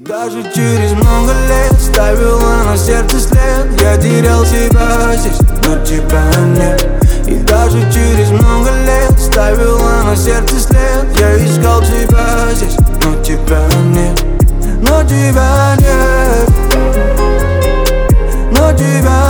Даже через много лет ставила на сердце след. Я терял себя здесь, но тебя нет. И даже через много лет ставила на сердце след. Я искал тебя здесь, но тебя нет. Но тебя нет. Но тебя